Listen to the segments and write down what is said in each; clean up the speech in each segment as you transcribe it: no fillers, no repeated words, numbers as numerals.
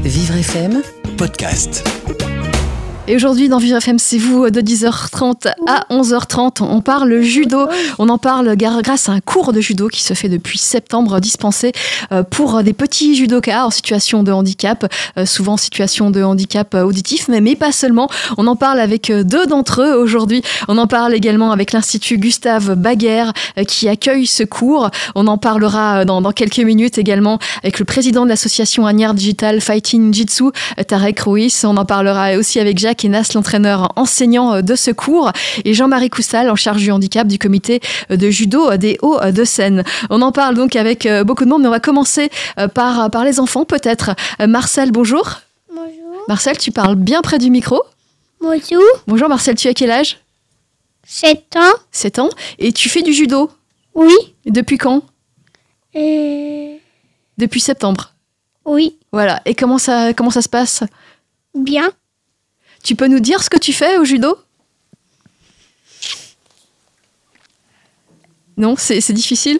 Vivre FM Podcast. Et aujourd'hui, dans Vivre FM, c'est vous, de 10h30 à 11h30. On parle judo. On en parle grâce à un cours de judo qui se fait depuis septembre, dispensé pour des petits judokas en situation de handicap, souvent en situation de handicap auditif, mais pas seulement. On en parle avec deux d'entre eux aujourd'hui. On en parle également avec l'Institut Gustave Baguère qui accueille ce cours. On en parlera dans quelques minutes également avec le président de l'association Agnières Digital Fighting Jitsu, Tarek Ruiz. On en parlera aussi avec Jacques Enas, l'entraîneur enseignant de ce cours, et Jean-Marie Coussal, en charge du handicap du comité de judo des Hauts-de-Seine. On en parle donc avec beaucoup de monde, mais on va commencer par les enfants peut-être. Marcel, bonjour. Bonjour. Marcel, tu parles bien près du micro. Bonjour. Bonjour Marcel, tu as quel âge? 7 ans. 7 ans. Et tu fais du judo? Oui. Depuis quand? Depuis septembre. Oui. Voilà. Et comment ça se passe? Bien. Tu peux nous dire ce que tu fais au judo? Non, c'est difficile.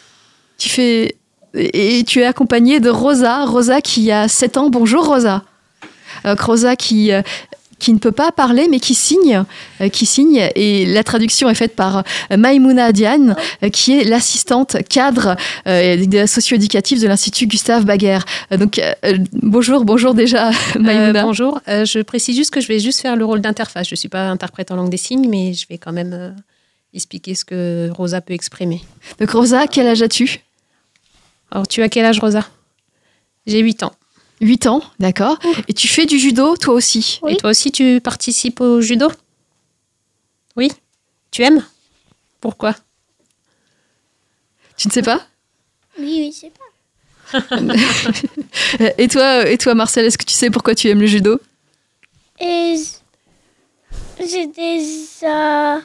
Et tu es accompagnée de Rosa qui a 7 ans. Bonjour Rosa. Rosa qui ne peut pas parler mais qui signe, et la traduction est faite par Maïmouna Diane, qui est l'assistante cadre socio-éducative de l'Institut Gustave Baguère. Donc bonjour déjà Maïmouna. Bonjour, je précise juste que je vais juste faire le rôle d'interface. Je ne suis pas interprète en langue des signes, mais je vais quand même expliquer ce que Rosa peut exprimer. Donc Rosa, quel âge as-tu? Alors tu as quel âge Rosa? J'ai 8 ans. 8 ans, d'accord. Et tu fais du judo, toi aussi? Oui. Et toi aussi, tu participes au judo? Oui. Tu aimes? Pourquoi? Tu ne sais pas? Oui, c'est pas. Et toi, Marcel, est-ce que tu sais pourquoi tu aimes le judo? Et j'ai déjà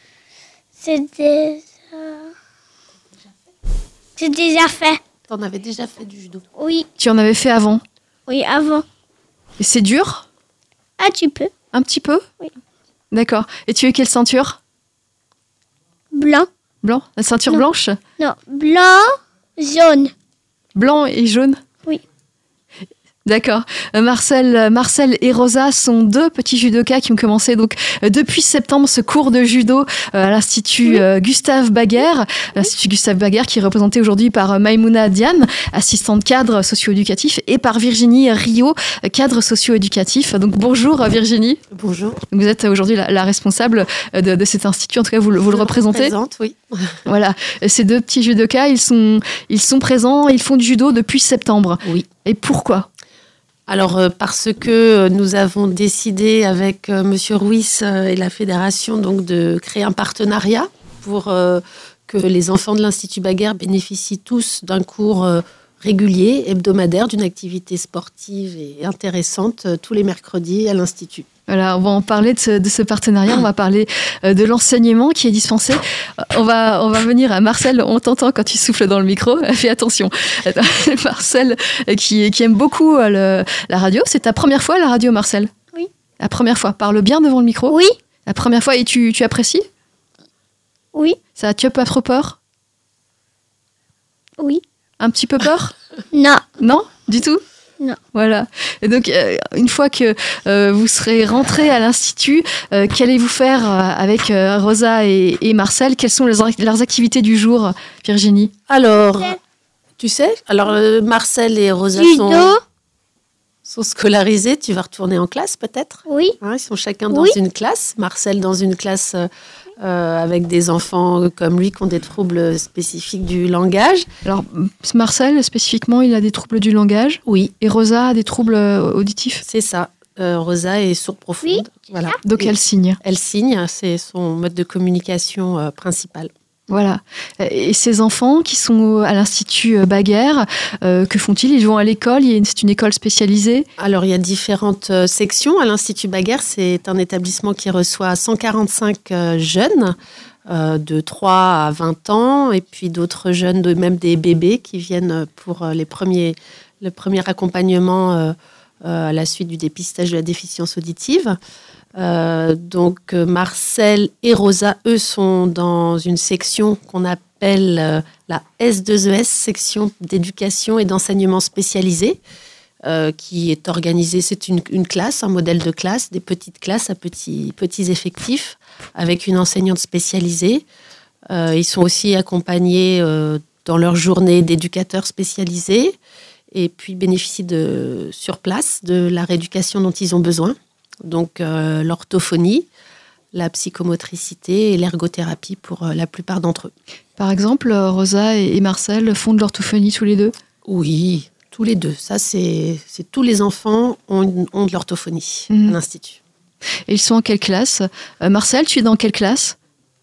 fait. T'en avais déjà fait du judo? Oui. Tu en avais fait avant? Oui, avant. Et c'est dur? Ah, tu peux. Un petit peu? Oui. D'accord. Et tu es quelle ceinture? Blanc. Blanc? La ceinture Non. blanche? Non, blanc, jaune. Blanc et jaune? Oui. D'accord. Marcel et Rosa sont deux petits judokas qui ont commencé donc depuis septembre ce cours de judo à l'Institut Gustave Baguère. L'Institut Gustave Baguère qui est représenté aujourd'hui par Maïmouna Diane, assistante cadre socio-éducatif, et par Virginie Rio, cadre socio-éducatif. Donc bonjour Virginie. Bonjour. Donc, vous êtes aujourd'hui la responsable de cet institut, en tout cas vous le représentez. Je le représente, oui. Voilà. Ces deux petits judokas, ils sont présents, ils font du judo depuis septembre. Oui. Et pourquoi? Alors, parce que nous avons décidé avec Monsieur Ruiz et la fédération donc, de créer un partenariat pour que les enfants de l'Institut Baguère bénéficient tous d'un cours régulier, hebdomadaire, d'une activité sportive et intéressante tous les mercredis à l'Institut. Voilà, on va en parler de ce partenariat, on va parler de l'enseignement qui est dispensé. On va venir à Marcel, on t'entend quand tu souffles dans le micro, fais attention. Marcel qui aime beaucoup la radio, c'est ta première fois à la radio Marcel? Oui. La première fois, parle bien devant le micro. Oui. La première fois, et tu apprécies? Oui. Ça, tu as pas trop peur? Oui. Un petit peu peur? Non. Non? Du tout? Non. Voilà. Et donc, une fois que vous serez rentrés à l'Institut, qu'allez-vous faire avec Rosa et Marcel? Quelles sont leurs activités du jour, Virginie? Alors, tu sais, Marcel et Rosa Judo. sont scolarisés. Tu vas retourner en classe peut-être? Oui. Hein, ils sont chacun dans Oui. une classe. Marcel dans une classe avec des enfants comme lui qui ont des troubles spécifiques du langage. Alors, Marcel, spécifiquement, il a des troubles du langage. Oui, Et Rosa a des troubles auditifs. c'est ça. Rosa est sourde profonde. Oui. Voilà. Donc, Et elle signe. elle signe, c'est son mode de communication principal. Voilà. Et ces enfants qui sont à l'Institut Baguère, que font-ils? Ils vont à l'école, c'est une école spécialisée. Alors, il y a différentes sections. À l'Institut Baguère, c'est un établissement qui reçoit 145 jeunes de 3 à 20 ans, et puis d'autres jeunes, même des bébés, qui viennent pour le premier accompagnement à la suite du dépistage de la déficience auditive. Donc Marcel et Rosa, eux, sont dans une section qu'on appelle la S2ES, section d'éducation et d'enseignement spécialisé. qui est organisée. C'est une classe, un modèle de classe, des petites classes à petits effectifs, avec une enseignante spécialisée. Ils sont aussi accompagnés dans leur journée d'éducateurs spécialisés et puis bénéficient sur place de la rééducation dont ils ont besoin. Donc l'orthophonie, la psychomotricité et l'ergothérapie pour la plupart d'entre eux. Par exemple, Rosa et Marcel font de l'orthophonie tous les deux? Oui, tous les deux. Ça, c'est tous les enfants ont de l'orthophonie à l'Institut. Et ils sont en quelle classe? Marcel, tu es dans quelle classe?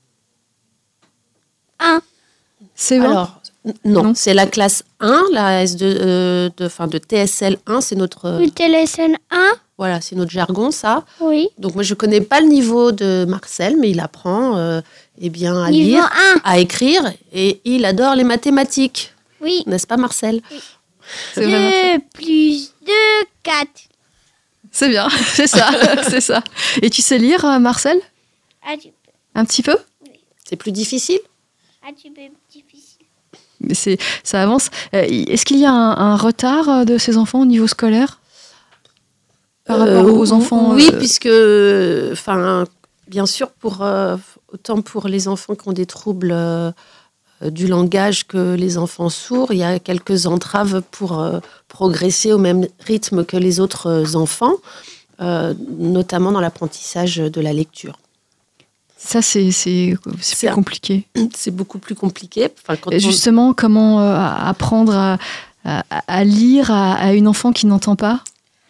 1. C'est bon? Alors, non, c'est la classe 1, la S2, de TSL 1, c'est notre... Le TSL 1? Voilà, c'est notre jargon, ça. Oui. Donc, moi, je ne connais pas le niveau de Marcel, mais il apprend à Niveau lire, 1. à écrire, et il adore les mathématiques. Oui. N'est-ce pas, Marcel? C'est vrai, 2 plus 2, 4. c'est bien, c'est ça, c'est ça. Et tu sais lire, Marcel? Ah, tu peux. Un petit peu? C'est plus difficile? Ah, tu peux. Difficile. Mais ça avance. Est-ce qu'il y a un retard de ces enfants au niveau scolaire par rapport aux enfants? Oui, puisque, bien sûr, autant pour les enfants qui ont des troubles du langage que les enfants sourds, il y a quelques entraves pour progresser au même rythme que les autres enfants, notamment dans l'apprentissage de la lecture. Ça, c'est plus compliqué. C'est beaucoup plus compliqué. Justement, comment apprendre à lire à une enfant qui n'entend pas?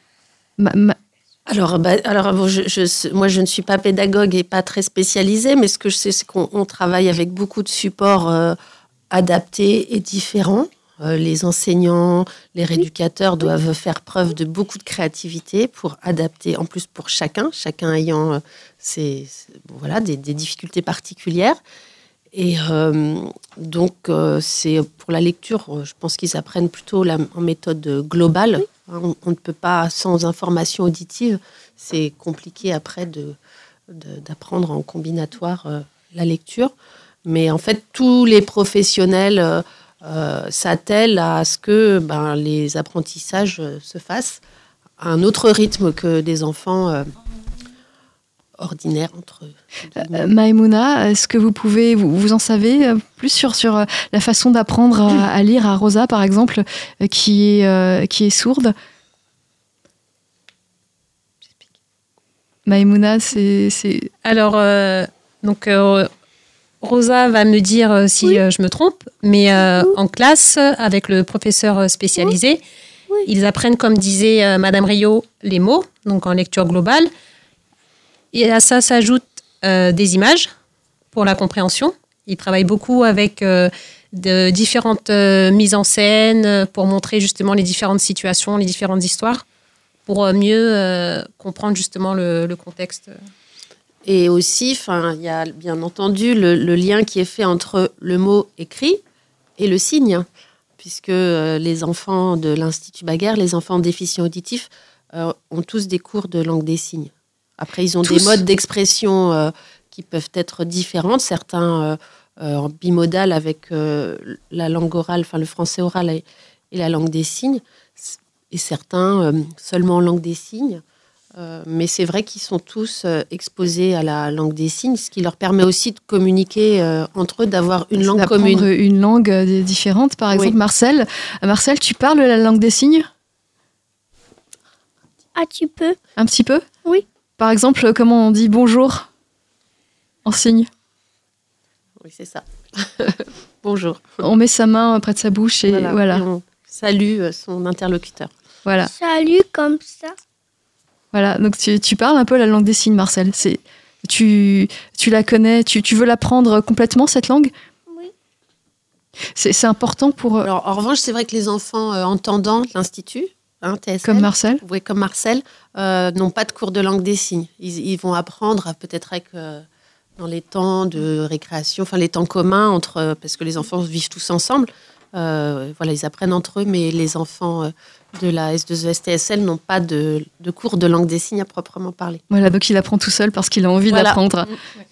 Alors, moi, je ne suis pas pédagogue et pas très spécialisée, mais ce que je sais, c'est qu'on travaille avec beaucoup de supports adaptés et différents. Les enseignants, les rééducateurs doivent faire preuve de beaucoup de créativité pour adapter, en plus pour chacun ayant des difficultés particulières. Et donc, c'est pour la lecture, je pense qu'ils apprennent plutôt en méthode globale. On ne peut pas, sans information auditive, c'est compliqué après d'apprendre en combinatoire la lecture. Mais en fait, tous les professionnels s'attellent à ce que les apprentissages se fassent à un autre rythme que des enfants ordinaires entre eux. Maïmouna, est-ce que vous en savez plus sur la façon d'apprendre à lire à Rosa, par exemple, qui est sourde? Maïmouna, c'est... Alors, Rosa va me dire si je me trompe, mais en classe, avec le professeur spécialisé, ils apprennent, comme disait Madame Rio, les mots, donc en lecture globale. Et à ça s'ajoutent des images pour la compréhension. Ils travaillent beaucoup avec de différentes mises en scène pour montrer justement les différentes situations, les différentes histoires, pour mieux comprendre justement le contexte. Et aussi, il y a bien entendu le lien qui est fait entre le mot écrit et le signe, puisque les enfants de l'Institut Baguère, les enfants déficients auditifs, ont tous des cours de langue des signes. Après, ils ont des modes d'expression qui peuvent être différentes, certains en bimodal avec la langue orale, le français oral et la langue des signes, et certains seulement en langue des signes. Mais c'est vrai qu'ils sont tous exposés à la langue des signes, ce qui leur permet aussi de communiquer entre eux, d'avoir une langue commune. Une langue différente, par exemple. Marcel, tu parles la langue des signes? Ah, tu peux. Un petit peu? Oui. Par exemple, comment on dit bonjour en signe? Oui, c'est ça. Bonjour. On met sa main près de sa bouche et voilà. Et on salue son interlocuteur. Voilà. Salut, comme ça. Voilà, donc tu parles un peu la langue des signes, Marcel. Tu la connais, tu veux l'apprendre complètement, cette langue? Oui. C'est important pour... Alors, en revanche, c'est vrai que les enfants entendants de l'Institut, TSL, comme Marcel, n'ont pas de cours de langue des signes. Ils vont apprendre peut-être dans les temps de récréation, les temps communs, parce que les enfants vivent tous ensemble. Ils apprennent entre eux, mais les enfants de la S2ESTSL n'ont pas de cours de langue des signes à proprement parler. Voilà, donc il apprend tout seul parce qu'il a envie d'apprendre.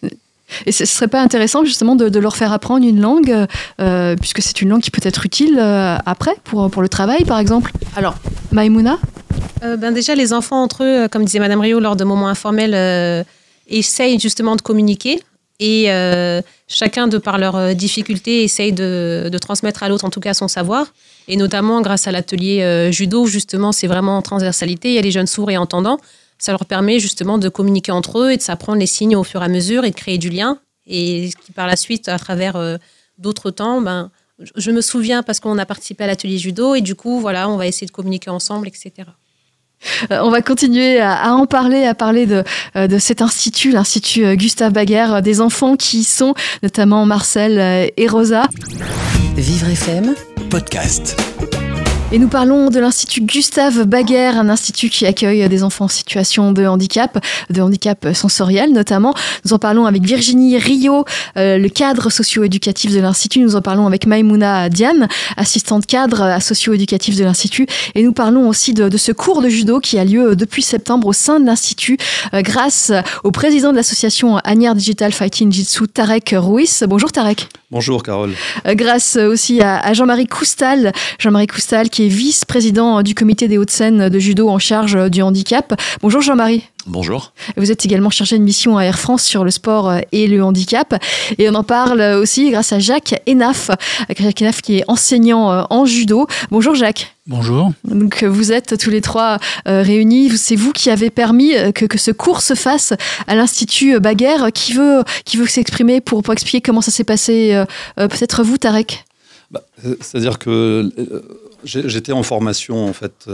Et ce ne serait pas intéressant justement de leur faire apprendre une langue, puisque c'est une langue qui peut être utile après, pour le travail par exemple? Alors, Maïmouna? Déjà, les enfants entre eux, comme disait Madame Rio, lors de moments informels, essayent justement de communiquer. Et chacun, de par leurs difficultés, essaye de transmettre à l'autre, en tout cas, son savoir. Et notamment, grâce à l'atelier judo, justement, c'est vraiment en transversalité. Il y a les jeunes sourds et entendants. Ça leur permet justement de communiquer entre eux et de s'apprendre les signes au fur et à mesure et de créer du lien. Et qui, par la suite, à travers d'autres temps, je me souviens parce qu'on a participé à l'atelier judo. Et du coup, voilà, on va essayer de communiquer ensemble, etc. On va continuer à en parler, à parler de cet institut, l'Institut Gustave Baguère, des enfants qui sont notamment Marcel et Rosa. Vivre FM, podcast. Et nous parlons de l'Institut Gustave Baguère, un institut qui accueille des enfants en situation de handicap sensoriel notamment. Nous en parlons avec Virginie Rio, le cadre socio-éducatif de l'Institut. Nous en parlons avec Maïmouna Diane, assistante cadre socio-éducatif de l'Institut. Et nous parlons aussi de ce cours de judo qui a lieu depuis septembre au sein de l'Institut, grâce au président de l'association Agnières Digital Fighting Jitsu, Tarek Ruiz. Bonjour Tarek. Bonjour Carole. Grâce aussi à Jean-Marie Coustal. Jean-Marie Coustal qui est vice-président du comité des Hauts-de-Seine de judo en charge du handicap. Bonjour Jean-Marie. Bonjour. Vous êtes également chargé de mission à Air France sur le sport et le handicap. Et on en parle aussi grâce à Jacques Enaf. Jacques Enaf qui est enseignant en judo. Bonjour Jacques. Bonjour. Donc vous êtes tous les trois réunis. C'est vous qui avez permis que ce cours se fasse à l'Institut Baguère. Qui veut s'exprimer pour expliquer comment ça s'est passé? Peut-être vous, Tarek. C'est-à-dire que j'étais en formation en fait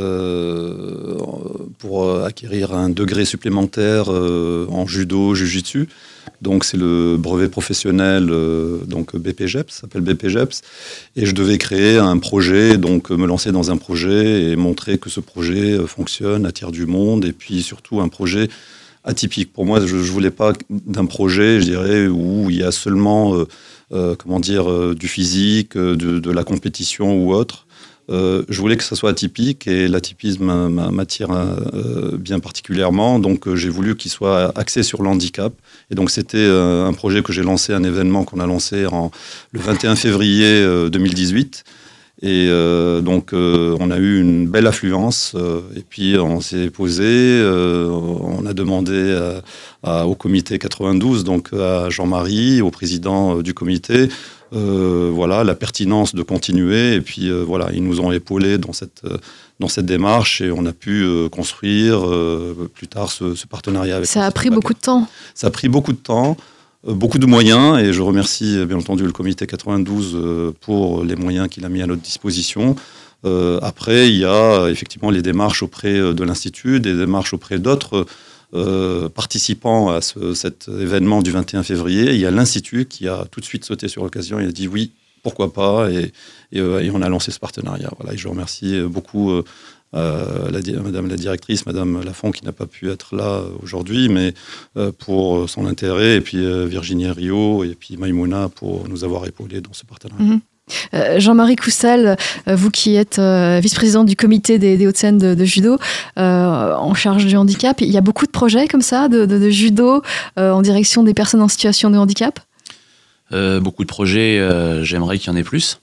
pour acquérir un degré supplémentaire en judo, jujitsu. Donc c'est le brevet professionnel donc BPGEPS, ça s'appelle BPGEPS, et je devais créer un projet, donc me lancer dans un projet et montrer que ce projet fonctionne, attire du monde, et puis surtout un projet atypique. Pour moi, je voulais pas d'un projet, je dirais, où il y a seulement du physique, de la compétition ou autre. Je voulais que ça soit atypique et l'atypisme m'attire bien particulièrement. Donc j'ai voulu qu'il soit axé sur le handicap. Et donc c'était un projet que j'ai lancé, un événement qu'on a lancé le 21 février 2018. Et on a eu une belle affluence. Et puis on s'est posé, on a demandé au comité 92, donc à Jean-Marie, au président du comité, la pertinence de continuer. Et puis ils nous ont épaulés dans cette démarche et on a pu construire plus tard ce partenariat avec. Ça a pris beaucoup de temps. Ça a pris beaucoup de temps. Beaucoup de moyens, et je remercie bien entendu le comité 92 pour les moyens qu'il a mis à notre disposition. Après, il y a effectivement les démarches auprès de l'Institut, des démarches auprès d'autres participants à cet événement du 21 février. Il y a l'Institut qui a tout de suite sauté sur l'occasion et a dit oui, pourquoi pas, et on a lancé ce partenariat. Voilà, et je remercie beaucoup Madame la directrice, Madame Lafont, qui n'a pas pu être là aujourd'hui, mais pour son intérêt, et puis Virginie Rio, et puis Maïmouna pour nous avoir épaulés dans ce partenariat. Jean-Marie Coustal, vous qui êtes vice-président du comité des Hauts-de-Seine de judo, en charge du handicap, il y a beaucoup de projets comme ça, de judo en direction des personnes en situation de handicap? Beaucoup de projets, j'aimerais qu'il y en ait plus.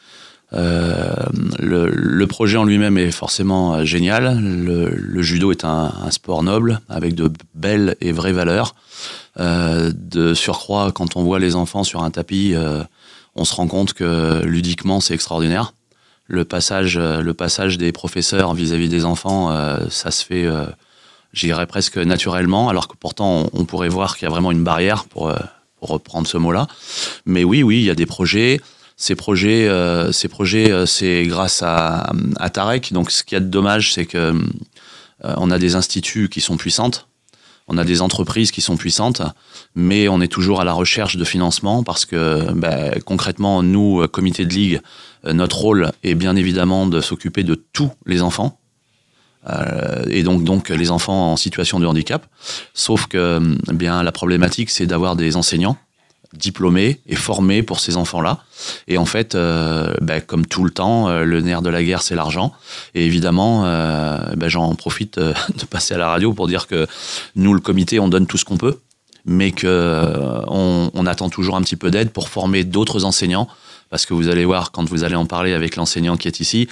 Le projet en lui-même est forcément génial. Le judo est un sport noble avec de belles et vraies valeurs. De surcroît, quand on voit les enfants sur un tapis, on se rend compte que ludiquement c'est extraordinaire. Le passage des professeurs vis-à-vis des enfants, ça se fait, je dirais presque naturellement, alors que pourtant on pourrait voir qu'il y a vraiment une barrière pour reprendre ce mot-là. Mais oui, il y a des projets. Ces projets, c'est grâce à Tarek. Donc, ce qu'il y a de dommage, c'est que on a des instituts qui sont puissantes, on a des entreprises qui sont puissantes, mais on est toujours à la recherche de financement parce que, concrètement, nous, comité de ligue, notre rôle est bien évidemment de s'occuper de tous les enfants. Et donc les enfants en situation de handicap. Sauf que, la problématique, c'est d'avoir des enseignants diplômés et formés pour ces enfants-là. Et en fait, comme tout le temps, le nerf de la guerre, c'est l'argent. Et évidemment, j'en profite de passer à la radio pour dire que nous, le comité, on donne tout ce qu'on peut. mais qu'on attend toujours un petit peu d'aide pour former d'autres enseignants. Parce que vous allez voir, quand vous allez en parler avec l'enseignant qui est ici,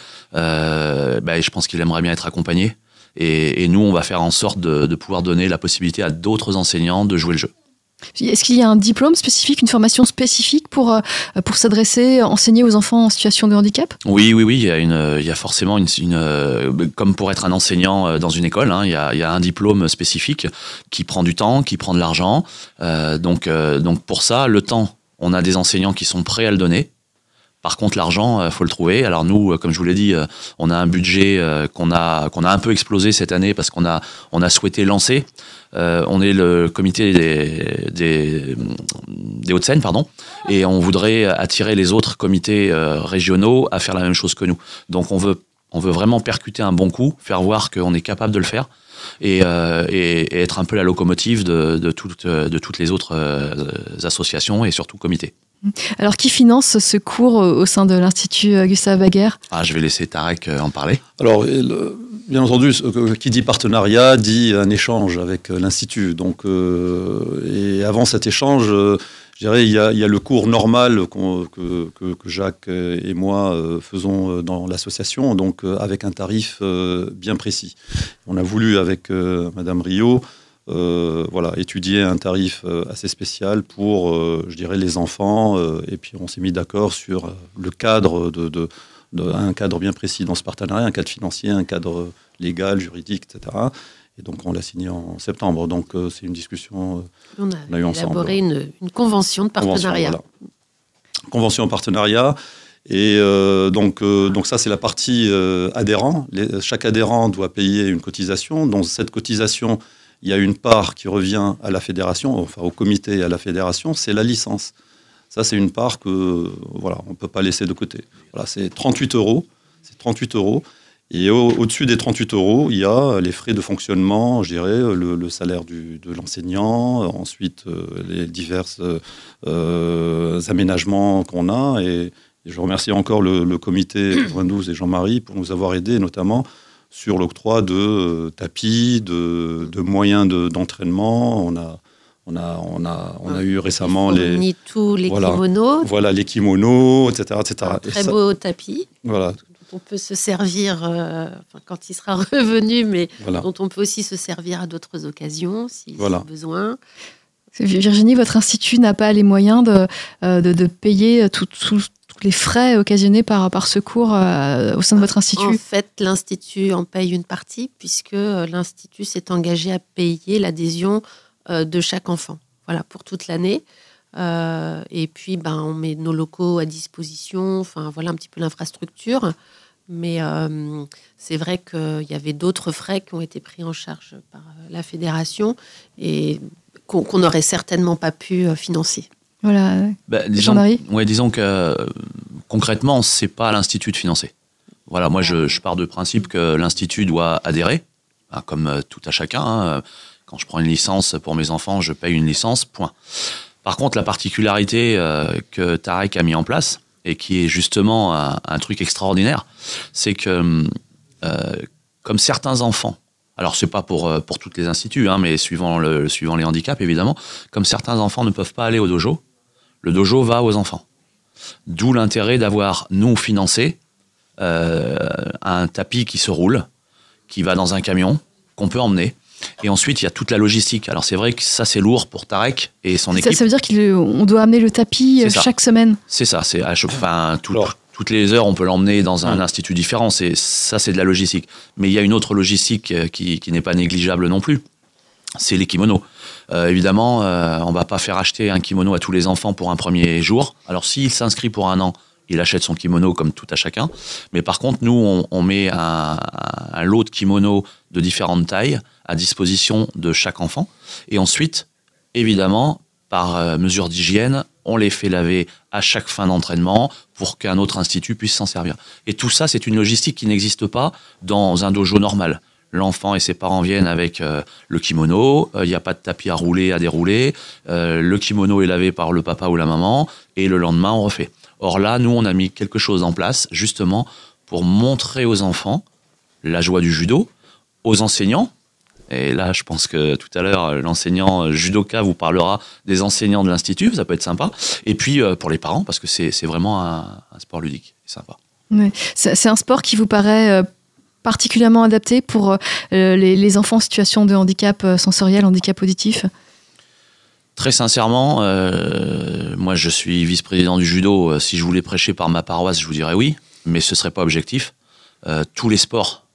je pense qu'il aimerait bien être accompagné. Et nous, on va faire en sorte de pouvoir donner la possibilité à d'autres enseignants de jouer le jeu. Est-ce qu'il y a un diplôme spécifique, une formation spécifique pour s'adresser, enseigner aux enfants en situation de handicap ? Oui, il y a forcément comme pour être un enseignant dans une école, il y a un diplôme spécifique qui prend du temps, qui prend de l'argent. Donc pour ça, le temps, on a des enseignants qui sont prêts à le donner. Par contre, l'argent, faut le trouver. Alors nous, comme je vous l'ai dit, on a un budget qu'on a un peu explosé cette année parce qu'on a souhaité lancer. On est le comité des Hauts-de-Seine, et on voudrait attirer les autres comités régionaux à faire la même chose que nous. Donc on veut vraiment percuter un bon coup, faire voir qu'on est capable de le faire. Et être un peu la locomotive de toutes les autres associations et surtout comités. Alors, qui finance ce cours au sein de l'Institut Gustave Baguère ? Je vais laisser Tarek en parler. Alors, bien entendu, qui dit partenariat dit un échange avec l'Institut. Donc, et avant cet échange, je dirais, il y a le cours normal que Jacques et moi faisons dans l'association, donc avec un tarif bien précis. On a voulu, avec Madame Rio, étudier un tarif assez spécial pour, je dirais, les enfants. Et puis, on s'est mis d'accord sur le cadre un cadre bien précis dans ce partenariat, un cadre financier, un cadre légal, juridique, etc. Et donc, on l'a signé en septembre. Donc, c'est une discussion on a eu ensemble. Élaboré une convention de partenariat. Convention en partenariat. Et donc ça, c'est la partie adhérent. Chaque adhérent doit payer une cotisation. Dans cette cotisation, il y a une part qui revient à la fédération, enfin au comité et à la fédération, c'est la licence. Ça, c'est une part que on ne peut pas laisser de côté. Voilà, c'est 38 €. C'est 38 €. Et au-dessus des 38 €, il y a les frais de fonctionnement, je dirais, le salaire de l'enseignant, ensuite les divers aménagements qu'on a. Et je remercie encore le comité 92 et Jean-Marie pour nous avoir aidés, notamment sur l'octroi de tapis, de moyens d'entraînement. On a eu récemment tous les kimonos. Voilà, les kimonos, etc. Un très beau tapis. Voilà. Dont on peut se servir quand il sera revenu, mais dont on peut aussi se servir à d'autres occasions, si besoin. Virginie, votre institut n'a pas les moyens de payer tous les frais occasionnés par ce cours au sein de votre institut ? En fait, l'Institut en paye une partie, puisque l'Institut s'est engagé à payer l'adhésion de chaque enfant, pour toute l'année. Et puis, on met nos locaux à disposition, voilà un petit peu l'infrastructure. Mais c'est vrai qu'il y avait d'autres frais qui ont été pris en charge par la fédération et qu'on n'aurait certainement pas pu financer. Voilà. Jean-Marie ? Disons que concrètement, c'est pas à l'Institut de financer. Voilà, moi je pars du principe que l'Institut doit adhérer, comme tout à chacun. Quand je prends une licence pour mes enfants, je paye une licence, point. Par contre, la particularité que Tarek a mis en place, et qui est justement un truc extraordinaire, c'est que comme certains enfants, alors c'est pas pour tous les instituts, mais suivant les handicaps évidemment, comme certains enfants ne peuvent pas aller au dojo, le dojo va aux enfants. D'où l'intérêt d'avoir, nous, financé un tapis qui se roule, qui va dans un camion, qu'on peut emmener. Et ensuite, il y a toute la logistique. Alors, c'est vrai que ça, c'est lourd pour Tarek et son équipe. Ça veut dire qu'on doit amener le tapis chaque semaine ? C'est ça. Toutes les heures, on peut l'emmener dans un institut différent. C'est de la logistique. Mais il y a une autre logistique qui n'est pas négligeable non plus. C'est les kimonos. Évidemment, on ne va pas faire acheter un kimono à tous les enfants pour un premier jour. Alors, s'il s'inscrit pour 1 an, il achète son kimono comme tout à chacun. Mais par contre, nous, on met un lot de kimonos de différentes tailles à disposition de chaque enfant. Et ensuite, évidemment, par mesure d'hygiène, on les fait laver à chaque fin d'entraînement pour qu'un autre institut puisse s'en servir. Et tout ça, c'est une logistique qui n'existe pas dans un dojo normal. L'enfant et ses parents viennent avec le kimono, il n'y a pas de tapis à rouler, à dérouler, le kimono est lavé par le papa ou la maman, et le lendemain, on refait. Or là, nous, on a mis quelque chose en place, justement, pour montrer aux enfants la joie du judo, aux enseignants, Et là, je pense que tout à l'heure, l'enseignant judoka vous parlera des enseignants de l'institut, ça peut être sympa. Et puis pour les parents, parce que c'est vraiment un sport ludique, c'est sympa. Ouais. C'est un sport qui vous paraît particulièrement adapté pour les enfants en situation de handicap sensoriel, handicap auditif ? Très sincèrement, moi je suis vice-président du judo. Si je voulais prêcher par ma paroisse, je vous dirais oui, mais ce ne serait pas objectif. Tous les sports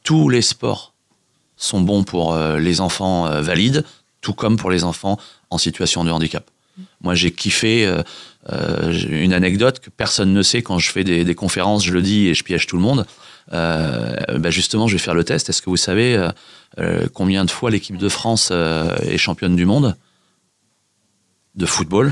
sont bons pour les enfants valides, tout comme pour les enfants en situation de handicap. Moi j'ai kiffé une anecdote que personne ne sait quand je fais des conférences, je le dis et je piège tout le monde. Justement, je vais faire le test. Est-ce que vous savez combien de fois l'équipe de France est championne du monde de football?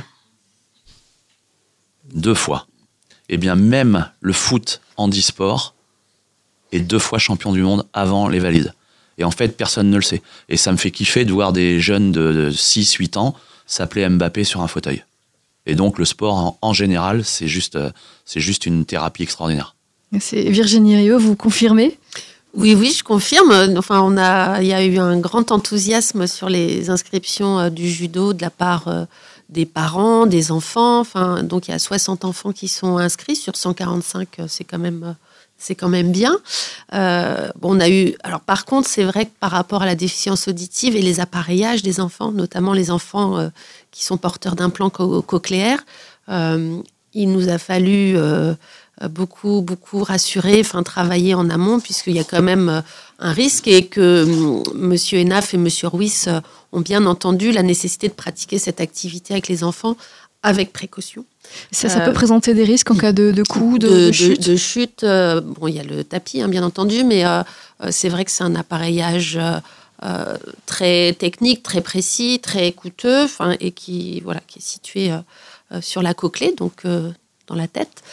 2 fois. Eh bien, même le foot handisport est 2 fois champion du monde avant les valides. Et en fait, personne ne le sait. Et ça me fait kiffer de voir des jeunes de 6-8 ans s'appeler Mbappé sur un fauteuil. Et donc, le sport, en général, c'est juste une thérapie extraordinaire. C'est Virginie Rieu, vous confirmez ? Oui, je confirme. Enfin, il y a eu un grand enthousiasme sur les inscriptions du judo de la part des parents, des enfants. Enfin, donc, il y a 60 enfants qui sont inscrits sur 145. C'est quand même bien. On a eu. Alors, par contre, c'est vrai que par rapport à la déficience auditive et les appareillages des enfants, notamment les enfants qui sont porteurs d'implants cochléaires, il nous a fallu beaucoup rassurer, enfin travailler en amont, puisqu'il y a quand même un risque et que Monsieur Enaf et Monsieur Ruiz ont bien entendu la nécessité de pratiquer cette activité avec les enfants avec précaution. Ça peut présenter des risques en cas de coup, de chute. De chute. Il y a le tapis, bien entendu, mais c'est vrai que c'est un appareillage très technique, très précis, très coûteux, et qui est situé sur la cochlée, donc dans la tête,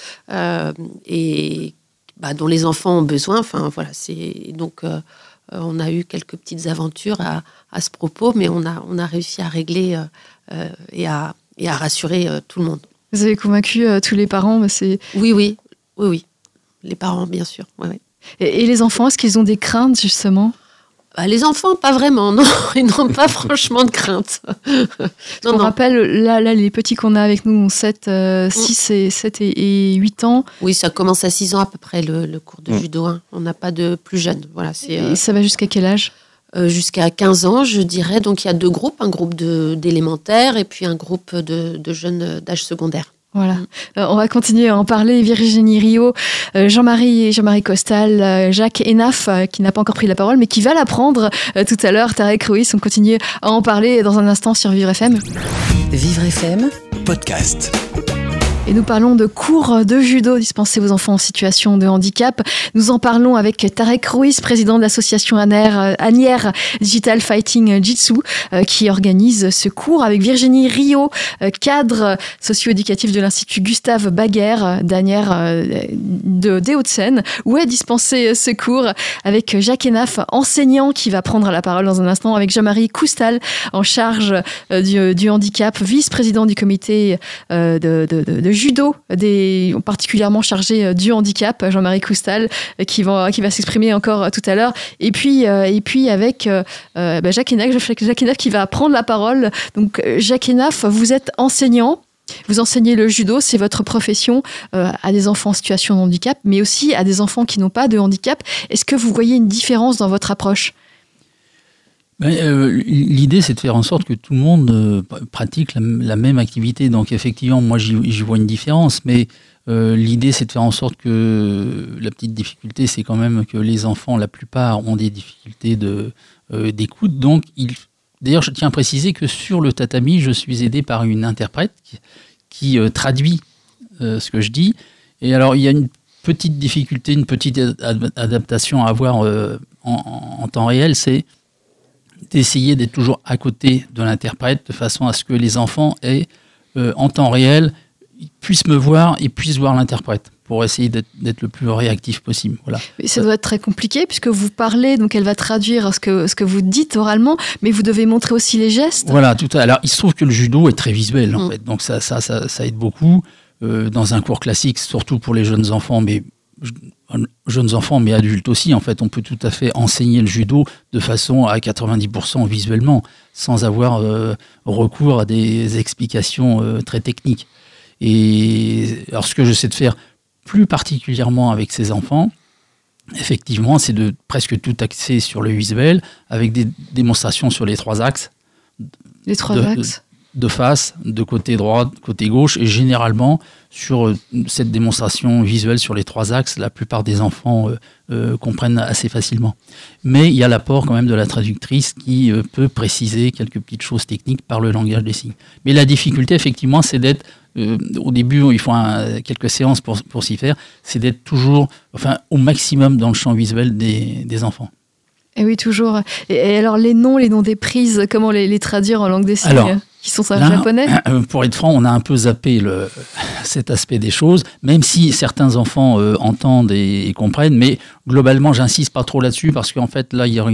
et dont les enfants ont besoin. Donc on a eu quelques petites aventures à ce propos, mais on a réussi à régler et à rassurer tout le monde. Vous avez convaincu tous les parents, Oui. Les parents, bien sûr. Ouais. Et les enfants, est-ce qu'ils ont des craintes, justement ? Les enfants, pas vraiment, non. Ils n'ont pas franchement de crainte. On rappelle, là, les petits qu'on a avec nous ont 7 et 8 ans. Oui, ça commence à 6 ans à peu près, le cours de judo. On n'a pas de plus jeunes. Voilà, et ça va jusqu'à quel âge ? Jusqu'à 15 ans, je dirais. Donc, il y a 2 groupes, un groupe d'élémentaires et puis un groupe de jeunes d'âge secondaire. Voilà. On va continuer à en parler. Virginie Rieu, Jean-Marie Costal, Jacques Enaf, qui n'a pas encore pris la parole, mais qui va la prendre tout à l'heure. Tarek Ruiz, on continue à en parler dans un instant sur Vivre FM. Vivre FM, podcast. Et nous parlons de cours de judo dispensés aux enfants en situation de handicap. Nous en parlons avec Tarek Ruiz, président de l'association Anières Digital Fighting Jitsu, qui organise ce cours, avec Virginie Rieu, cadre socio-éducatif de l'Institut Gustave Baguère d'Anières des Hauts-de-Seine, où est dispensé ce cours, avec Jacques Enaf, enseignant, qui va prendre la parole dans un instant, avec Jean-Marie Costal, en charge du handicap, vice-président du comité de judo, particulièrement chargé du handicap, Jean-Marie Costal, qui va s'exprimer encore tout à l'heure. Et puis avec Jacques Enaf qui va prendre la parole. Donc Jacques Enaf, vous êtes enseignant. Vous enseignez le judo, c'est votre profession, à des enfants en situation de handicap, mais aussi à des enfants qui n'ont pas de handicap. Est-ce que vous voyez une différence dans votre approche ? L'idée, c'est de faire en sorte que tout le monde pratique la même activité. Donc, effectivement, moi, j'y vois une différence. Mais l'idée, c'est de faire en sorte que la petite difficulté, c'est quand même que les enfants, la plupart, ont des difficultés d'écoute. Donc, d'ailleurs, je tiens à préciser que sur le tatami, je suis aidé par une interprète qui traduit ce que je dis. Et alors, il y a une petite difficulté, une petite adaptation à avoir en temps réel, c'est d'essayer d'être toujours à côté de l'interprète de façon à ce que les enfants aient, en temps réel, puissent me voir et puissent voir l'interprète pour essayer d'être le plus réactif possible. Voilà. Et ça doit être très compliqué puisque vous parlez, donc elle va traduire ce que vous dites oralement, mais vous devez montrer aussi les gestes. Voilà, tout à. Alors, il se trouve que le judo est très visuel, en fait, donc ça aide beaucoup. Dans un cours classique, surtout pour les jeunes enfants, mais jeunes enfants, mais adultes aussi, en fait, on peut tout à fait enseigner le judo de façon à 90% visuellement, sans avoir recours à des explications très techniques. Et alors, ce que j'essaie de faire plus particulièrement avec ces enfants, effectivement, c'est de presque tout axer sur le visuel, avec des démonstrations sur les 3 axes. Les 3 axes de face, de côté droit, de côté gauche, et généralement, sur cette démonstration visuelle sur les 3 axes, la plupart des enfants comprennent assez facilement. Mais il y a l'apport quand même de la traductrice qui peut préciser quelques petites choses techniques par le langage des signes. Mais la difficulté, effectivement, c'est d'être, au début, il faut quelques séances pour s'y faire, c'est d'être toujours, au maximum dans le champ visuel des enfants. Et oui, toujours. Et alors, les noms des prises, comment les traduire en langue des signes, alors, qui sont japonais? Pour être franc, on a un peu zappé cet aspect des choses, même si certains enfants entendent et comprennent, mais globalement, j'insiste pas trop là-dessus, parce qu'en fait, là, il y aura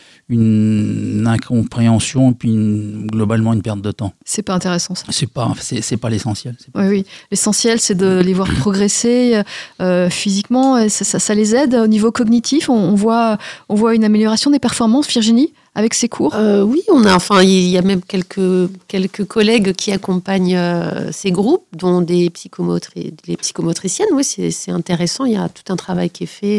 une incompréhension, puis globalement une perte de temps. C'est pas intéressant, ça. C'est pas l'essentiel. Oui. L'essentiel, c'est de les voir progresser physiquement. Ça les aide au niveau cognitif. On voit une amélioration des performances, Virginie, avec ces cours. Oui, il y a même quelques collègues qui accompagnent ces groupes, dont des psychomotriciennes. Oui, c'est intéressant. Il y a tout un travail qui est fait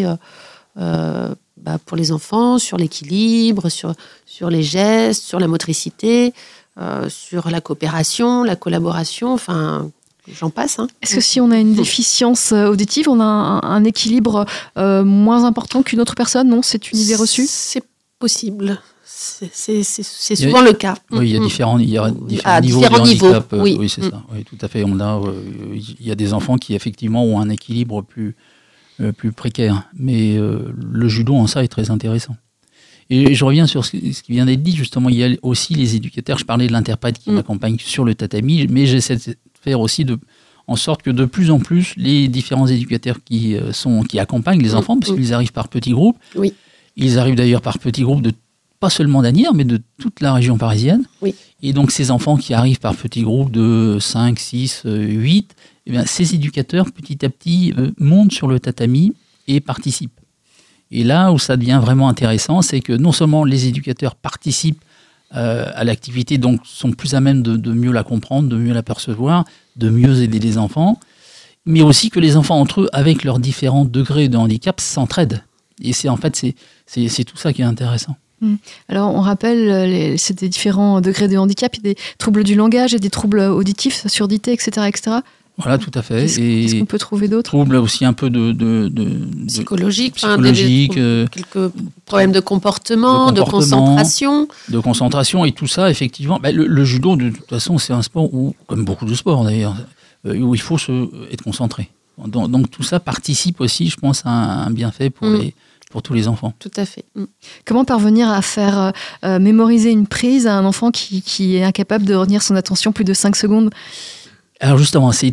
pour les enfants, sur l'équilibre, sur les gestes, sur la motricité, sur la coopération, la collaboration, j'en passe. Est-ce que si on a une déficience auditive, on a un équilibre moins important qu'une autre personne? Non, c'est une idée reçue? C'est possible. C'est souvent le cas. Oui, il y a différents niveaux de handicap. Oui, c'est ça. Oui, tout à fait. Il y a des enfants qui, effectivement, ont un équilibre plus précaire. Mais le judo en ça est très intéressant. Et je reviens sur ce qui vient d'être dit, justement. Il y a aussi les éducateurs. Je parlais de l'interprète qui m'accompagne sur le tatami, mais j'essaie de faire aussi en sorte que de plus en plus, les différents éducateurs qui accompagnent les enfants, parce qu'ils arrivent par petits groupes. Oui. Ils arrivent d'ailleurs par petits groupes pas seulement d'Asnières, mais de toute la région parisienne. Oui. Et donc, ces enfants qui arrivent par petits groupes de 5, 6, 8, ces éducateurs, petit à petit, montent sur le tatami et participent. Et là où ça devient vraiment intéressant, c'est que non seulement les éducateurs participent à l'activité, donc sont plus à même de mieux la comprendre, de mieux la percevoir, de mieux aider les enfants, mais aussi que les enfants entre eux, avec leurs différents degrés de handicap, s'entraident. Et c'est tout ça qui est intéressant. Alors, on rappelle, c'est des différents degrés de handicap, il y a des troubles du langage et des troubles auditifs, surdité, etc., etc. Voilà, tout à fait. Qu'est-ce qu'on peut trouver d'autre? Troubles aussi un peu psychologique, quelques problèmes de comportement, de concentration. De concentration, et tout ça, effectivement. Le judo, de toute façon, c'est un sport où, comme beaucoup de sports d'ailleurs, où il faut être concentré. Donc tout ça participe aussi, je pense, à un bienfait pour tous les enfants. Tout à fait. Comment parvenir à faire mémoriser une prise à un enfant qui est incapable de retenir son attention plus de 5 secondes? Alors justement, c'est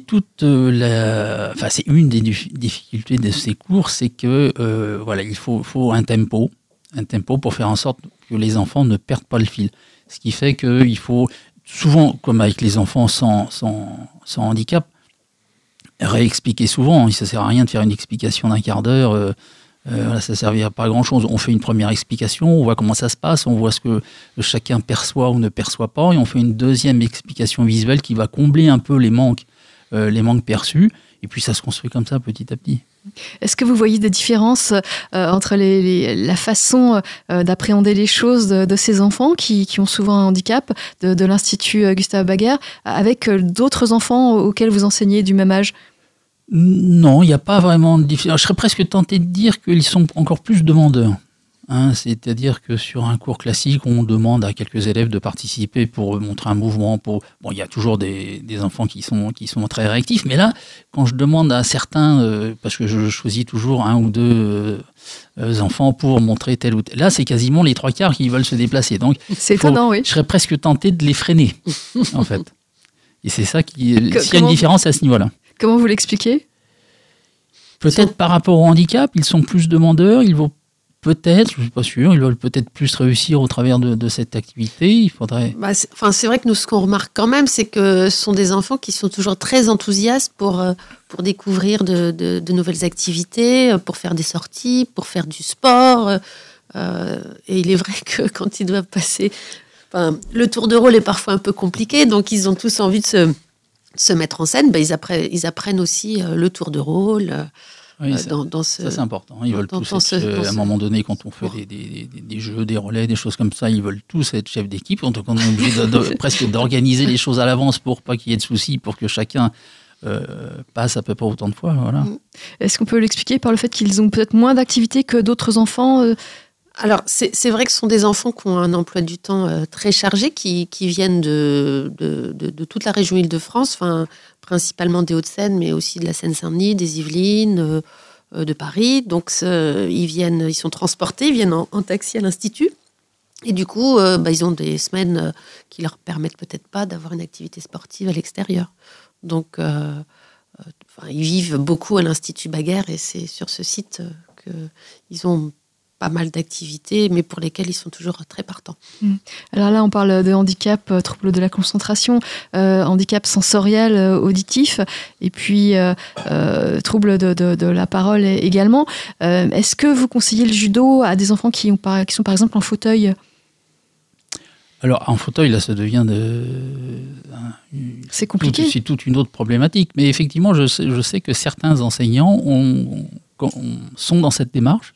c'est une des difficultés de ces cours, c'est que il faut un tempo pour faire en sorte que les enfants ne perdent pas le fil. Ce qui fait qu'il faut souvent, comme avec les enfants sans handicap, réexpliquer souvent. Ça ne sert à rien de faire une explication d'un quart d'heure. Ça ne servira pas à grand-chose. On fait une première explication, on voit comment ça se passe, on voit ce que chacun perçoit ou ne perçoit pas, et on fait une deuxième explication visuelle qui va combler un peu les manques perçus, et puis ça se construit comme ça petit à petit. Est-ce que vous voyez des différences entre la façon d'appréhender les choses de ces enfants qui ont souvent un handicap, de l'Institut Gustave Baguer, avec d'autres enfants auxquels vous enseignez du même âge? Non, il n'y a pas vraiment de différence. Je serais presque tenté de dire qu'ils sont encore plus demandeurs. C'est-à-dire que sur un cours classique, on demande à quelques élèves de participer pour montrer un mouvement. Il y a toujours des enfants qui sont très réactifs, mais là, quand je demande à certains, parce que je choisis toujours un ou deux enfants pour montrer tel ou tel, là, c'est quasiment les 3/4 qui veulent se déplacer. Donc, c'est étonnant, oui. Je serais presque tenté de les freiner, en fait. Et c'est ça s'il y a une différence à ce niveau-là. Comment vous l'expliquez? Peut-être par rapport au handicap, ils sont plus demandeurs, ils vont peut-être, je ne suis pas sûr, ils veulent peut-être plus réussir au travers de cette activité. Il faudrait... c'est vrai que nous, ce qu'on remarque quand même, c'est que ce sont des enfants qui sont toujours très enthousiastes pour découvrir de nouvelles activités, pour faire des sorties, pour faire du sport. Et il est vrai que quand ils doivent passer... le tour de rôle est parfois un peu compliqué, donc ils ont tous envie de se mettre en scène. Ils apprennent aussi le tour de rôle... Oui, ça c'est important. Ils veulent tous être, à un moment donné, quand on fait des jeux, des relais, des choses comme ça, ils veulent tous être chefs d'équipe. Donc on est obligé presque d'organiser les choses à l'avance pour pas qu'il y ait de soucis, pour que chacun passe à peu près autant de fois. Voilà. Est-ce qu'on peut l'expliquer par le fait qu'ils ont peut-être moins d'activités que d'autres enfants Alors, c'est vrai que ce sont des enfants qui ont un emploi du temps très chargé, qui viennent de toute la région Île-de-France, principalement des Hauts-de-Seine, mais aussi de la Seine-Saint-Denis, des Yvelines, de Paris. Donc, ils sont transportés, ils viennent en taxi à l'Institut. Et du coup, ils ont des semaines qui leur permettent peut-être pas d'avoir une activité sportive à l'extérieur. Donc, ils vivent beaucoup à l'Institut Baguère, et c'est sur ce site qu'ils ont pas mal d'activités, mais pour lesquelles ils sont toujours très partants. Alors là, on parle de handicap, trouble de la concentration, handicap sensoriel, auditif, et puis trouble de la parole également. Est-ce que vous conseillez le judo à des enfants qui sont par exemple en fauteuil ? Alors, en fauteuil, là, ça devient c'est compliqué. C'est toute une autre problématique. Mais effectivement, je sais que certains enseignants sont dans cette démarche.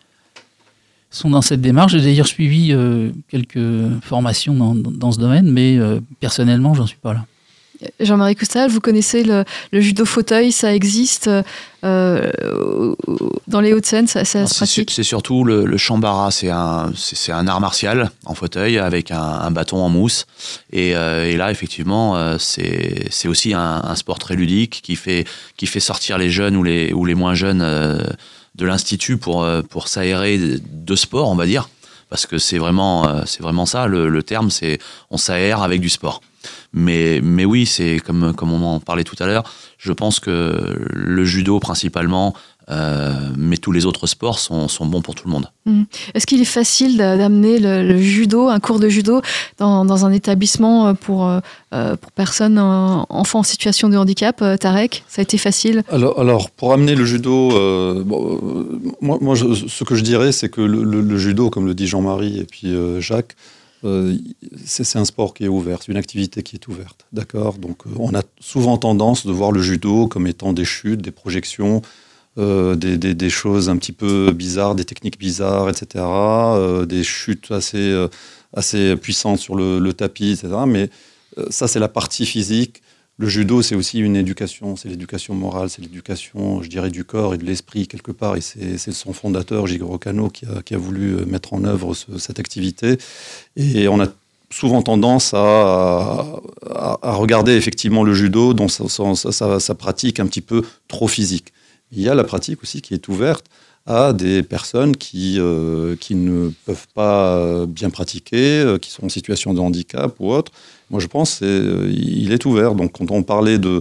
J'ai d'ailleurs suivi quelques formations dans ce domaine, mais personnellement, j'en suis pas là. Jean-Marie Coustal, vous connaissez le judo fauteuil, ça existe dans les Hauts-de-Seine, ça se pratique. C'est surtout le chambara, c'est un art martial en fauteuil avec un bâton en mousse. Et là, effectivement, c'est aussi un sport très ludique qui fait sortir les jeunes ou les moins jeunes de l'institut pour s'aérer de sport, on va dire, parce que c'est vraiment ça le terme, c'est on s'aère avec du sport. Mais oui, c'est comme on en parlait tout à l'heure, je pense que le judo principalement, mais tous les autres sports sont bons pour tout le monde. Est-ce qu'il est facile d'amener le judo, un cours de judo, dans un établissement pour personnes, enfants en situation de handicap, Tarek ? Ça a été facile ? Alors pour amener le judo, moi ce que je dirais, c'est que le judo, comme le dit Jean-Marie et puis Jacques, c'est un sport qui est ouvert, c'est une activité qui est ouverte, d'accord ? Donc on a souvent tendance de voir le judo comme étant des chutes, des projections, des choses un petit peu bizarres, des techniques bizarres, etc., des chutes assez puissantes sur le tapis, etc. Mais ça, c'est la partie physique. Le judo, c'est aussi une éducation, c'est l'éducation morale, c'est l'éducation, je dirais, du corps et de l'esprit, quelque part. Et c'est son fondateur, Jigoro Kano, qui a voulu mettre en œuvre cette activité. Et on a souvent tendance à regarder effectivement le judo dans sa pratique un petit peu trop physique. Il y a la pratique aussi qui est ouverte à des personnes qui ne peuvent pas bien pratiquer, qui sont en situation de handicap ou autre. Moi, je pense qu'il est ouvert. Donc, quand on parlait de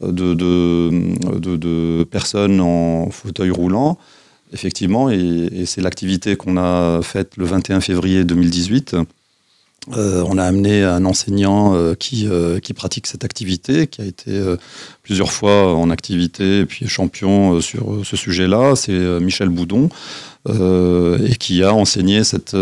personnes en fauteuil roulant, effectivement, et c'est l'activité qu'on a faite le 21 février 2018, on a amené un enseignant qui pratique cette activité, qui a été plusieurs fois en activité et puis champion sur ce sujet-là. C'est Michel Boudon, et qui a enseigné cette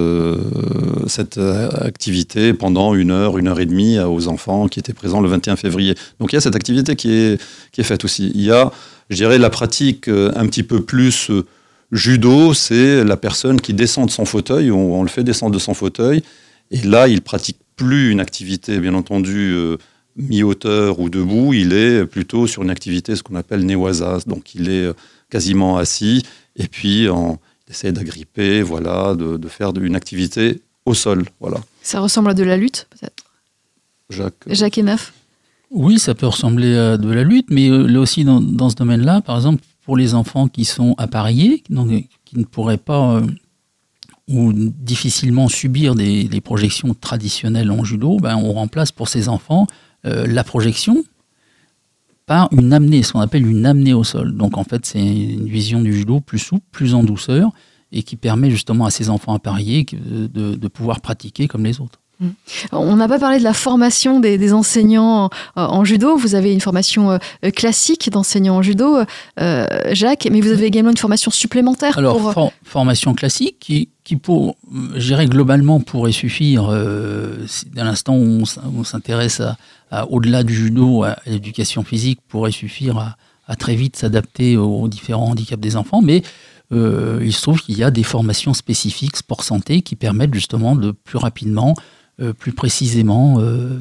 activité pendant une heure et demie aux enfants qui étaient présents le 21 février. Donc il y a cette activité qui est faite aussi. Il y a, je dirais, la pratique un petit peu plus judo, c'est la personne qui descend de son fauteuil, on le fait descendre de son fauteuil. Et là, il ne pratique plus une activité, bien entendu, mi-hauteur ou debout. Il est plutôt sur une activité, ce qu'on appelle newaza. Donc, il est quasiment assis. Et puis, il essaie d'agripper, voilà, de faire une activité au sol. Voilà. Ça ressemble à de la lutte, peut-être ? Jacques Hénaf ? Oui, ça peut ressembler à de la lutte. Mais là aussi, dans ce domaine-là, par exemple, pour les enfants qui sont appareillés, donc, qui ne pourraient pas... ou difficilement subir des projections traditionnelles en judo, on remplace pour ces enfants la projection par une apnée, ce qu'on appelle une apnée au sol. Donc en fait, c'est une vision du judo plus souple, plus en douceur, et qui permet justement à ces enfants appareillés de pouvoir pratiquer comme les autres. On n'a pas parlé de la formation des enseignants en judo. Vous avez une formation classique d'enseignants en judo, Jacques, mais vous avez également une formation supplémentaire. Alors, formation classique qui je dirais globalement pourrait suffire dès l'instant où on s'intéresse au-delà du judo, à l'éducation physique, pourrait suffire à très vite s'adapter aux différents handicaps des enfants, mais il se trouve qu'il y a des formations spécifiques sport-santé qui permettent justement de plus rapidement, plus précisément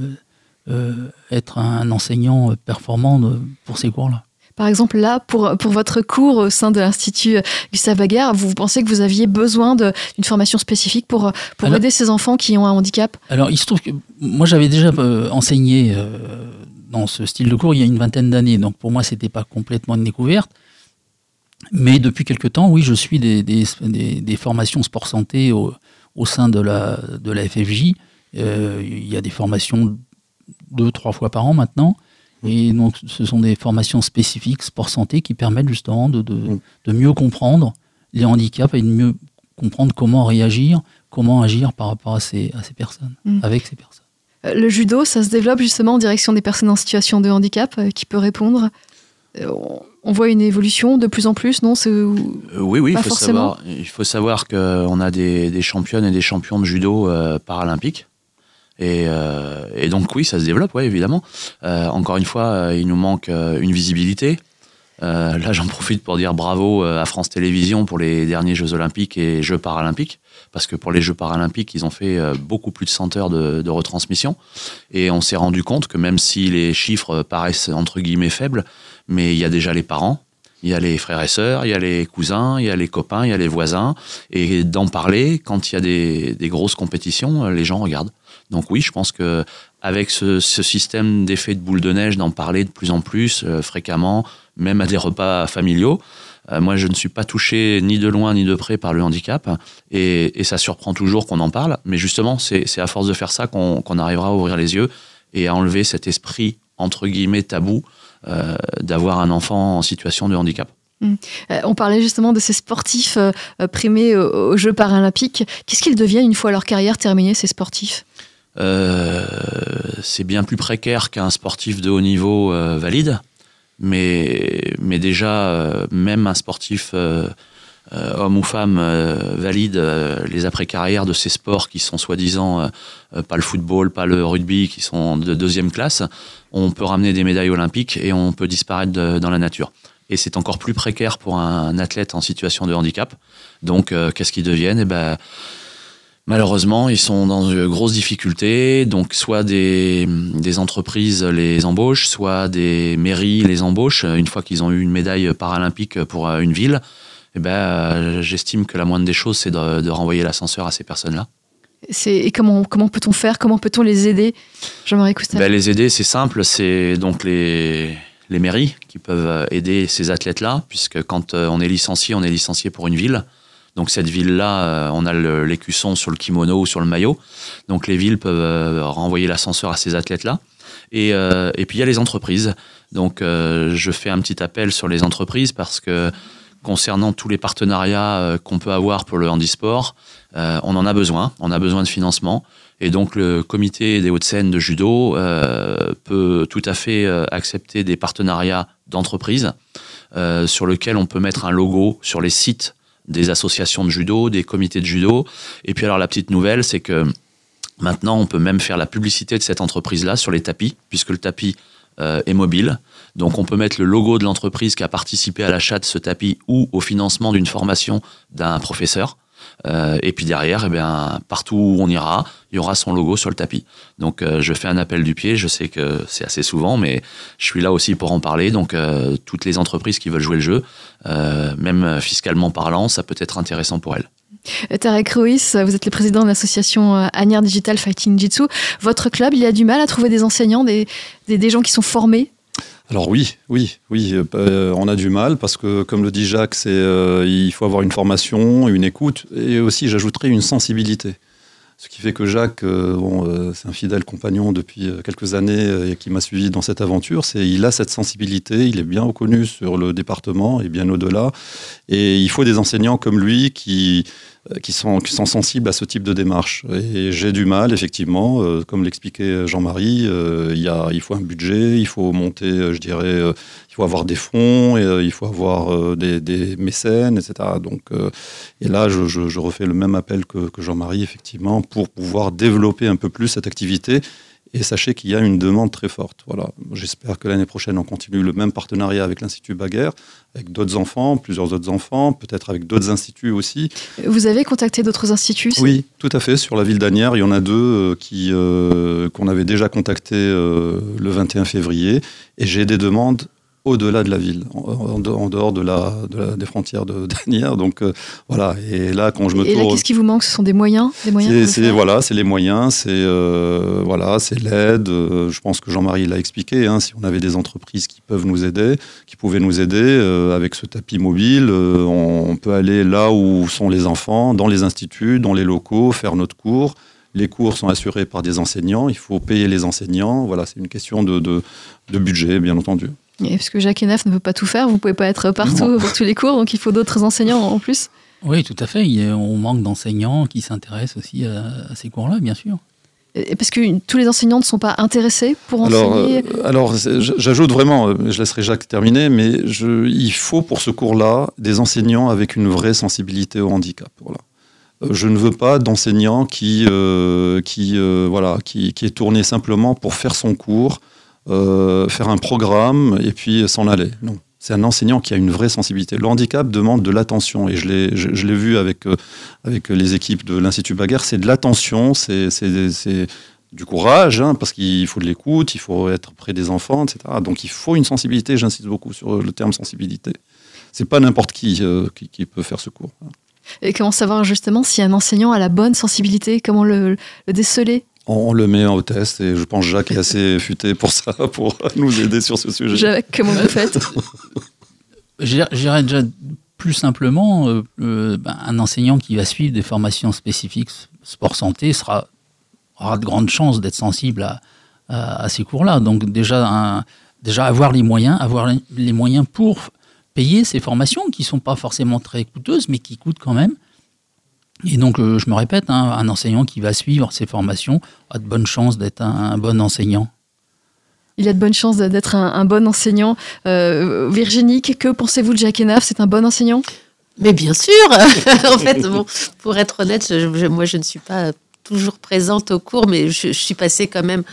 être un enseignant performant pour ces cours-là. Par exemple, là, pour votre cours au sein de l'Institut Gustave Baguère, vous pensez que vous aviez besoin d'une formation spécifique pour aider ces enfants qui ont un handicap ? Alors, il se trouve que moi, j'avais déjà enseigné dans ce style de cours il y a une vingtaine d'années, donc pour moi, ce n'était pas complètement une découverte. Mais depuis quelque temps, oui, je suis des formations sport-santé au sein de la FFJ. Il y a des formations 2-3 fois par an maintenant. Et donc, ce sont des formations spécifiques sport-santé qui permettent justement de mieux comprendre les handicaps et de mieux comprendre comment réagir, comment agir par rapport à ces personnes, avec ces personnes. Le judo, ça se développe justement en direction des personnes en situation de handicap qui peut répondre. On voit une évolution de plus en plus, non ? Oui, il faut savoir qu'on a des championnes et des champions de judo paralympiques. Et donc oui, ça se développe, ouais, évidemment. Encore une fois, il nous manque une visibilité. Là, j'en profite pour dire bravo à France Télévisions pour les derniers Jeux Olympiques et Jeux Paralympiques, parce que pour les Jeux Paralympiques, ils ont fait beaucoup plus de 100 heures de retransmission. Et on s'est rendu compte que même si les chiffres paraissent entre guillemets faibles, mais il y a déjà les parents, il y a les frères et sœurs, il y a les cousins, il y a les copains, il y a les voisins. Et d'en parler, quand il y a des grosses compétitions, les gens regardent. Donc oui, je pense qu'avec ce système d'effet de boule de neige, d'en parler de plus en plus, fréquemment, même à des repas familiaux, moi je ne suis pas touché ni de loin ni de près par le handicap, et ça surprend toujours qu'on en parle, mais justement c'est à force de faire ça qu'on arrivera à ouvrir les yeux et à enlever cet esprit, entre guillemets, tabou, d'avoir un enfant en situation de handicap. On parlait justement de ces sportifs primés aux Jeux Paralympiques. Qu'est-ce qu'ils deviennent une fois leur carrière terminée, ces sportifs ? C'est bien plus précaire qu'un sportif de haut niveau valide, mais déjà, même un sportif homme ou femme valide, les après-carrières de ces sports qui sont soi-disant pas le football, pas le rugby, qui sont de deuxième classe, on peut ramener des médailles olympiques et on peut disparaître dans la nature. Et c'est encore plus précaire pour un athlète en situation de handicap. Donc, qu'est-ce qu'ils deviennent ? Malheureusement, ils sont dans de grosses difficultés. Donc, soit des entreprises les embauchent, soit des mairies les embauchent. Une fois qu'ils ont eu une médaille paralympique pour une ville, j'estime que la moindre des choses, c'est de renvoyer l'ascenseur à ces personnes-là. Et comment peut-on faire ? Comment peut-on les aider ? Jean-Marie Coustal. Les aider, c'est simple. C'est donc les mairies qui peuvent aider ces athlètes-là, puisque quand on est licencié pour une ville. Donc cette ville-là, on a l'écusson sur le kimono ou sur le maillot. Donc les villes peuvent renvoyer l'ascenseur à ces athlètes-là. Et puis il y a les entreprises. Donc je fais un petit appel sur les entreprises parce que concernant tous les partenariats qu'on peut avoir pour le handisport, on en a besoin. On a besoin de financement. Et donc le comité des Hauts-de-Seine de judo peut tout à fait accepter des partenariats d'entreprises sur lesquels on peut mettre un logo sur les sites des associations de judo, des comités de judo. Et puis alors la petite nouvelle, c'est que maintenant on peut même faire la publicité de cette entreprise-là sur les tapis, puisque le tapis est mobile. Donc on peut mettre le logo de l'entreprise qui a participé à l'achat de ce tapis ou au financement d'une formation d'un professeur. Et puis derrière, partout où on ira, il y aura son logo sur le tapis. Donc je fais un appel du pied, je sais que c'est assez souvent, mais je suis là aussi pour en parler. Donc toutes les entreprises qui veulent jouer le jeu, même fiscalement parlant, ça peut être intéressant pour elles. Tarek Ruiz, vous êtes le président de l'association Asnières Digital Fighting Jitsu. Votre club, il a du mal à trouver des enseignants, des gens qui sont formés ? Alors oui, on a du mal parce que, comme le dit Jacques, il faut avoir une formation, une écoute et aussi, j'ajouterais, une sensibilité Ce qui fait que Jacques, c'est un fidèle compagnon depuis quelques années et qui m'a suivi dans cette aventure. Il a cette sensibilité, il est bien reconnu sur le département et bien au-delà. Et il faut des enseignants comme lui qui sont sensibles à ce type de démarche. Et j'ai du mal, effectivement, comme l'expliquait Jean-Marie, il faut un budget, il faut monter, il faut avoir des fonds, il faut avoir des mécènes, etc. Donc, et là, je refais le même appel que Jean-Marie, effectivement, pour pouvoir développer un peu plus cette activité. Et sachez qu'il y a une demande très forte. Voilà. J'espère que l'année prochaine, on continue le même partenariat avec l'Institut Baguère, avec d'autres enfants, plusieurs autres enfants, peut-être avec d'autres instituts aussi. Vous avez contacté d'autres instituts ? Oui, tout à fait. Sur la ville d'Asnières, il y en a 2 qu'on avait déjà contactés le 21 février. Et j'ai des demandes au-delà de la ville, en dehors des frontières d'Asnières. Donc voilà. Et là, quand je me tourne, là, qu'est-ce qui vous manque ? Ce sont des moyens, c'est les moyens, c'est l'aide. Je pense que Jean-Marie l'a expliqué. Si on avait des entreprises qui pouvaient nous aider avec ce tapis mobile, on peut aller là où sont les enfants, dans les instituts, dans les locaux, faire notre cours. Les cours sont assurés par des enseignants. Il faut payer les enseignants. Voilà, c'est une question de budget, bien entendu. Et parce que Jacques Henneff ne peut pas tout faire, vous ne pouvez pas être partout pour tous les cours, donc il faut d'autres enseignants en plus. Oui, tout à fait. On manque d'enseignants qui s'intéressent aussi à ces cours-là, bien sûr. Et parce que tous les enseignants ne sont pas intéressés pour enseigner. Alors j'ajoute vraiment, je laisserai Jacques terminer, mais il faut pour ce cours-là des enseignants avec une vraie sensibilité au handicap. Voilà. Je ne veux pas d'enseignant qui est tourné simplement pour faire son cours, faire un programme et puis s'en aller. Non, c'est un enseignant qui a une vraie sensibilité. Le handicap demande de l'attention et je l'ai vu avec les équipes de l'Institut Baguère, c'est de l'attention, c'est du courage, parce qu'il faut de l'écoute, il faut être près des enfants, etc. Donc il faut une sensibilité, j'insiste beaucoup sur le terme sensibilité. C'est pas n'importe qui peut faire ce cours. Et comment savoir justement si un enseignant a la bonne sensibilité ? Comment le déceler ? On le met au test et je pense que Jacques est assez futé pour ça, pour nous aider sur ce sujet. Jacques, comment vous faites ? J'irais déjà plus simplement, un enseignant qui va suivre des formations spécifiques sport-santé aura de grandes chances d'être sensible à ces cours-là. Donc déjà avoir les moyens pour payer ces formations qui ne sont pas forcément très coûteuses, mais qui coûtent quand même. Et donc, je me répète, un enseignant qui va suivre ces formations a de bonnes chances d'être un bon enseignant. Il a de bonnes chances d'être un bon enseignant. Virginie, que pensez-vous de Jacques Henneff ? C'est un bon enseignant ? Mais bien sûr. En fait, pour être honnête, moi, je ne suis pas toujours présente au cours, mais je suis passée quand même...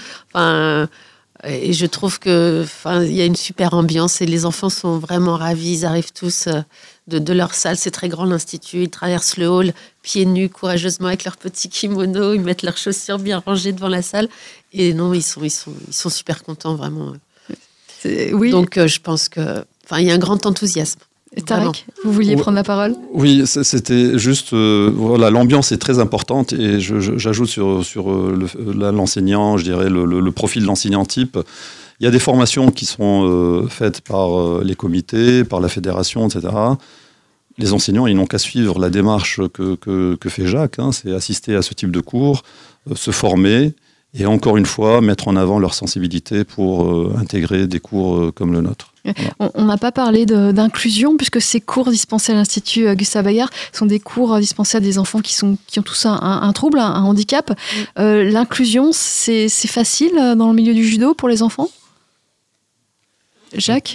Et je trouve que, il y a une super ambiance et les enfants sont vraiment ravis. Ils arrivent tous de leur salle. C'est très grand, l'Institut. Ils traversent le hall pieds nus, courageusement, avec leurs petits kimonos. Ils mettent leurs chaussures bien rangées devant la salle. Et non, ils sont super contents, vraiment. Oui. Donc, je pense que, il y a un grand enthousiasme. Tarek, vous vouliez prendre la parole ? Oui, c'était juste... l'ambiance est très importante et j'ajoute sur l'enseignant, je dirais, le profil de l'enseignant type. Il y a des formations qui sont faites par les comités, par la fédération, etc. Les enseignants, ils n'ont qu'à suivre la démarche que fait Jacques, c'est assister à ce type de cours, se former et encore une fois, mettre en avant leur sensibilité pour intégrer des cours comme le nôtre. Voilà. On n'a pas parlé d'inclusion, puisque ces cours dispensés à l'Institut Gustave Baguère sont des cours dispensés à des enfants qui ont tous un trouble, un handicap. L'inclusion, c'est facile dans le milieu du judo pour les enfants ? Jacques ?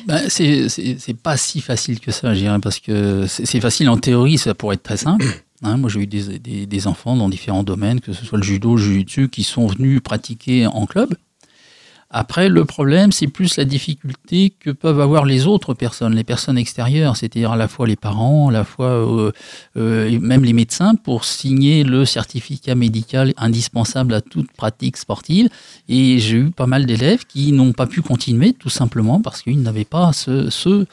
C'est pas si facile que ça, je dirais, parce que c'est facile en théorie, ça pourrait être très simple. Moi, j'ai eu des enfants dans différents domaines, que ce soit le judo, le jiu-jitsu, qui sont venus pratiquer en club. Après, le problème, c'est plus la difficulté que peuvent avoir les autres personnes, les personnes extérieures, c'est-à-dire à la fois les parents, à la fois même les médecins, pour signer le certificat médical indispensable à toute pratique sportive. Et j'ai eu pas mal d'élèves qui n'ont pas pu continuer, tout simplement parce qu'ils n'avaient pas ce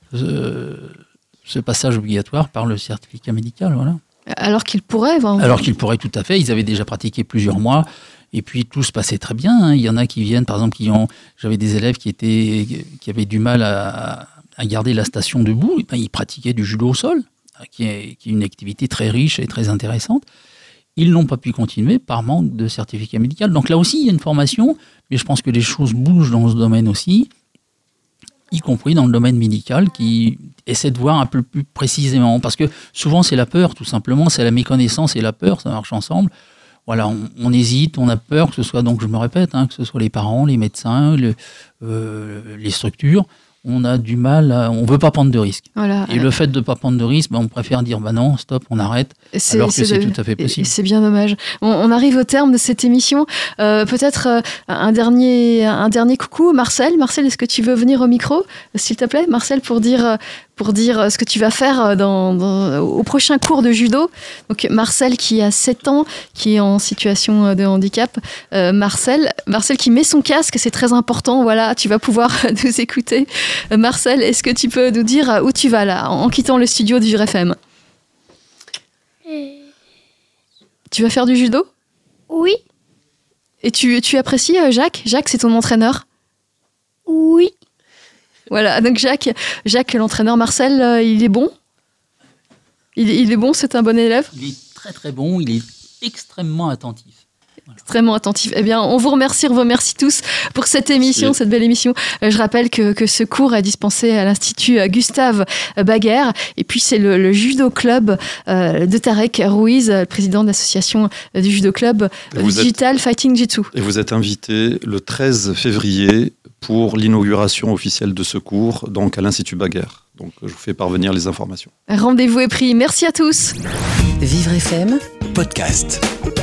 passage obligatoire par le certificat médical. Voilà. Alors qu'ils pourraient. Alors qu'ils pourraient, tout à fait. Ils avaient déjà pratiqué plusieurs mois. Et puis tout se passait très bien. Il y en a qui viennent, par exemple, j'avais des élèves qui avaient du mal à garder la station debout. Ils pratiquaient du judo au sol, qui est une activité très riche et très intéressante. Ils n'ont pas pu continuer par manque de certificat médical. Donc là aussi, il y a une formation, mais je pense que les choses bougent dans ce domaine aussi, y compris dans le domaine médical, qui essaie de voir un peu plus précisément. Parce que souvent, c'est la peur, tout simplement. C'est la méconnaissance et la peur, ça marche ensemble. Voilà, on hésite, on a peur, que ce soit, donc je me répète, que ce soit les parents, les médecins, les structures. On a du mal, on ne veut pas prendre de risques. Voilà. Et le fait de ne pas prendre de risques, on préfère dire non, stop, on arrête, alors que c'est tout à fait possible. C'est bien dommage. On arrive au terme de cette émission. Peut-être un dernier coucou. Marcel, est-ce que tu veux venir au micro, s'il te plaît, Marcel, pour dire ce que tu vas faire au prochain cours de judo. Donc Marcel qui a 7 ans, qui est en situation de handicap. Marcel qui met son casque, c'est très important. Voilà, tu vas pouvoir nous écouter. Marcel, est-ce que tu peux nous dire où tu vas là, en quittant le studio du Vivre FM? Tu vas faire du judo? Oui. Et tu apprécies Jacques? Jacques, c'est ton entraîneur? Oui. Voilà, donc Jacques, l'entraîneur. Marcel, il est bon? Il est bon, c'est un bon élève? Il est très très bon, il est extrêmement attentif. Voilà. Extrêmement attentif. Eh bien, on vous remercie tous pour cette émission, cette belle émission. Je rappelle que ce cours est dispensé à l'Institut Gustave Baguer. Et puis, c'est le Judo Club de Tarek Ruiz, président de l'association du Judo Club Digital Fighting Jitsu. Et vous êtes invité le 13 février pour l'inauguration officielle de ce cours, donc à l'Institut Baguer. Donc, je vous fais parvenir les informations. Rendez-vous est pris. Merci à tous. Vivre FM, podcast.